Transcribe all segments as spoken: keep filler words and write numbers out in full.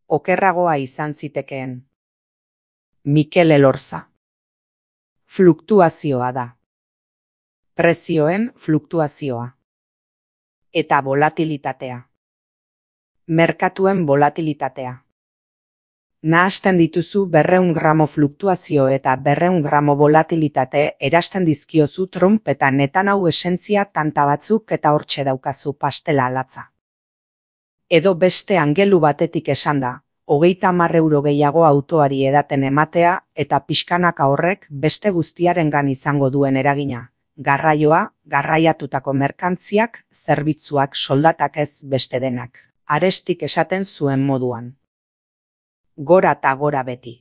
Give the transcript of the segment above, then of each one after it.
Okerragoa izan zitekeen. Mikel Elorza. Fluktuazioa da. Prezioen fluktuazioa. Eta volatilitatea. Merkatuen volatilitatea. Nahasten dituzu berreun gramo fluktuazio eta berreun gramo volatilitate erasten dizkiozu Trump eta Netanyahu esentzia tanta batzuk eta hortxe daukazu pastela alatza. Edo beste angelu batetik esanda, hogeita hamar euro gehiago autoari edaten ematea eta pixkanaka horrek beste guztiarengan izango duen eragina. Garraioa, garraiatutako merkantziak, zerbitzuak, soldatak ez beste denak. Arestik esaten zuen moduan. Gora eta gora beti.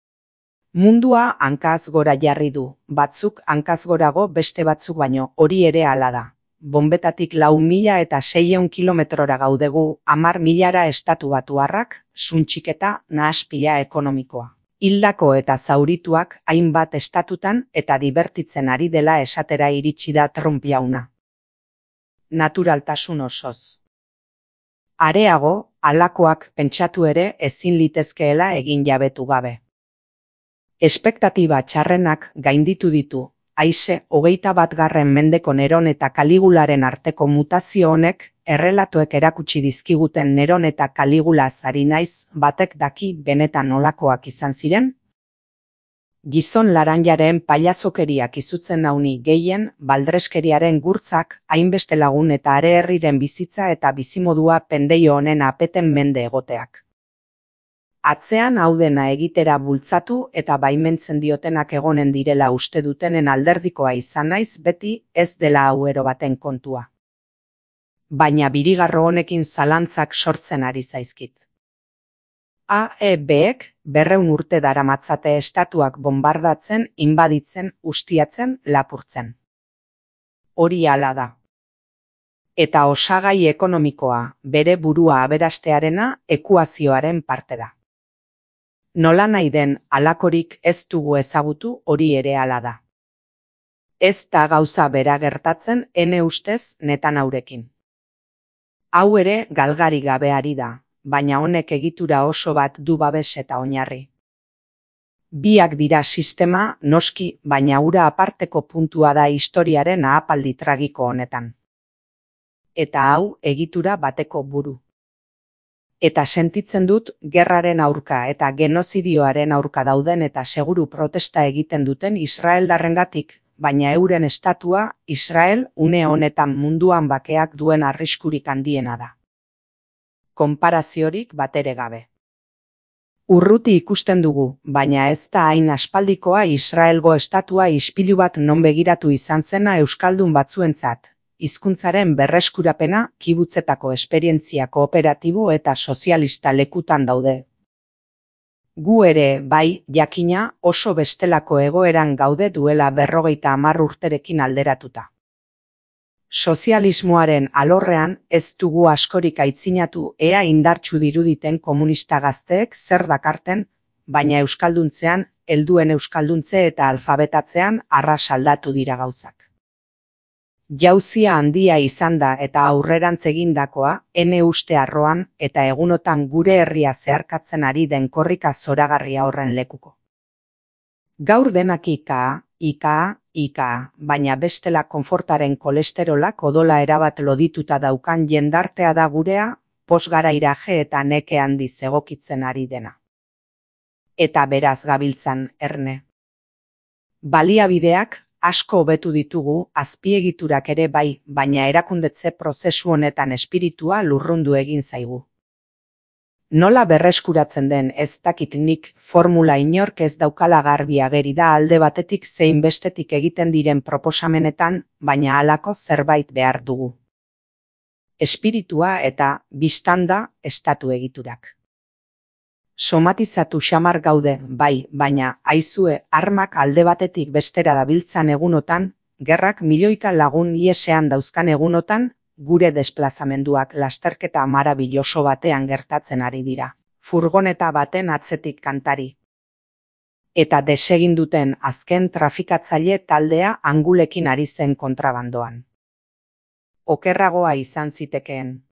Mundua hankaz gora jarri du, batzuk hankaz gorago beste batzuk baino, hori ere hala da. Bonbetatik lau mila eta seiehun kilometrora gaudegu, hamar milara estatu batuarrak, suntxiketa nahaspila ekonomikoa. Hildako eta zaurituak hainbat estatutan eta dibertitzen ari dela esatera iritsi da Trump jauna. Naturaltasun osoz. Areago, halakoak pentsatu ere ezin litezkeela egin jabetu gabe. Espektatiba txarrenak gainditu ditu, haize hogeita batgarren mendeko Neron eta Kaligularen arteko mutazio honek, errelatoek erakutsi dizkiguten Neron eta Kaligulaz ari naiz, batek daki benetan nolakoak izan ziren? Gizon laranjaren pailazokeriak izutzen nauni gehien, baldreskeriaren gurtzak, hainbeste lagun eta are herriren bizitza eta bizimodua pendeio honen apeten mende egoteak. Atzean hau dena egitera bultzatu eta baimentzen diotenak egonen direla uste dutenen alderdikoa izan naiz beti ez dela hau ero baten kontua. Baina birigarro honekin zalantzak sortzen ari zaizkit. A E Bek berreun urte daramatzate estatuak bombardatzen, inbaditzen, ustiatzen, lapurtzen. Hori hala da. Eta osagai ekonomikoa, bere burua aberastearena, ekuazioaren parte da. Nola nahi den halakorik ez dugu ezagutu hori ere hala da. Ez da gauza bera gertatzen ene ustez Netanyahurekin. Hau ere galgari gabeari da, baina honek egitura oso bat du babes eta oinarri. Biak dira sistema, noski, baina hura aparteko puntua da historiaren ahapaldi tragiko honetan. Eta hau egitura bateko buru. Eta sentitzen dut gerraren aurka eta genozidioaren aurka dauden eta seguru protesta egiten duten israeldarrengatik, baina euren estatua, Israel, une honetan munduan bakeak duen arriskurik handiena da. Konparaziorik batere gabe. Urruti ikusten dugu, baina ez da hain aspaldikoa Israelgo estatua ispilu bat non begiratu izan zena euskaldun batzuentzat, hizkuntzaren berreskurapena kibutzetako esperientzia kooperatibo eta sozialista lekutan daude. Gu ere, bai, jakina, oso bestelako egoeran gaude duela berrogeita hamar urterekin alderatuta. Sozialismoaren alorrean ez dugu askorik aitzinatu ea indartsu diruditen komunista gazteek zer dakarten, baina euskalduntzean, helduen euskalduntze eta alfabetatzean arras aldatu dira gauzak. Jauzia handia izan da eta aurrerantz egindakoa, ene uste arroan eta egunotan gure herria zeharkatzen ari den korrika zoragarria horren lekuko. Gaur denak ika, ika, ika, baina bestela konfortaren kolesterolak odola erabat lodituta daukan jendartea da gurea, posgarairaje eta neke handiz egokitzen ari dena. Eta beraz gabiltzan, erne. Baliabideak, asko hobetu ditugu, azpiegiturak ere bai, baina erakundetze prozesu honetan espiritua lurrundu egin zaigu. Nola berreskuratzen den ez dakit nik formula inork ez daukala garbi ageri da alde batetik zein bestetik egiten diren proposamenetan, baina halako zerbait behar dugu. Espiritua eta biztanda estatu egiturak. Somatizatu xamar gaude, bai, baina aizue armak alde batetik bestera dabiltzan egunotan, gerrak milioika lagun iesean dauzkan egunotan, gure desplazamenduak lasterketa marabilloso batean gertatzen ari dira. Furgoneta baten atzetik kantari. Eta desegin duten azken trafikatzaile taldea angulekin ari zen kontrabandoan. Okerragoa izan zitekeen.